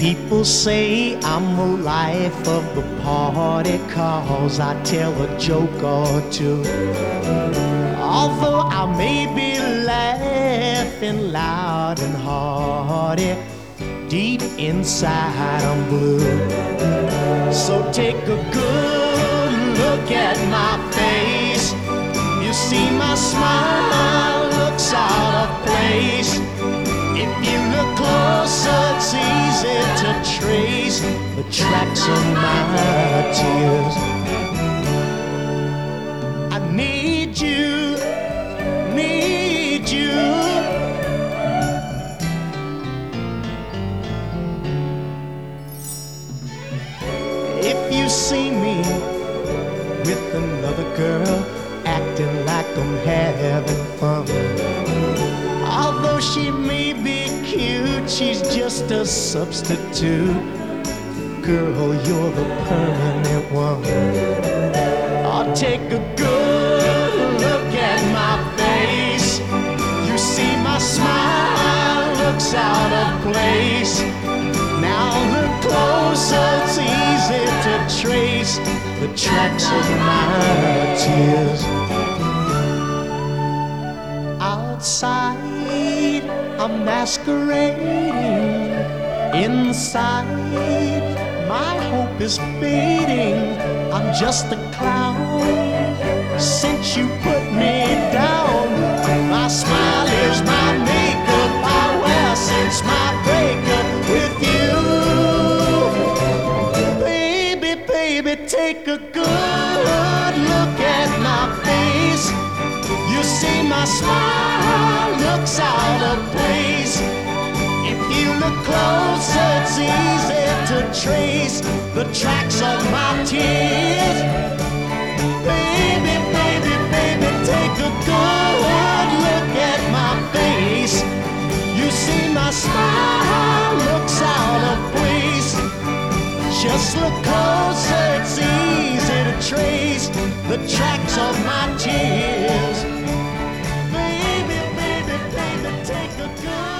People say I'm the life of the party 'cause I tell a joke or two. Although I may be laughing loud and hearty, deep inside I'm blue. So take a good look at my face. You see my smile looks out of place. If you look closer, it's easy to trace the tracks of my tears. I need you, need you. If you see me with another girl, acting like I'm having fun, although she may be cute, she's just a substitute. Girl, you're the permanent one. I'll take a good look at my face. You see my smile looks out of place. Now look closer, it's easy to trace the tracks of my tears. Outside, I'm masquerading. Inside, my hope is fading. I'm just a clown since you put me down. My smile is my makeup I wear since my breakup with you. Baby, baby, take a good look at my face. You see my smile looks out of place. If you look closer, it's easy to trace the tracks of my tears. Baby, baby, baby, take a good look at my face. You see my smile looks out of place. Just look closer, it's easy to trace the tracks of my tears. Baby, baby, baby, take a good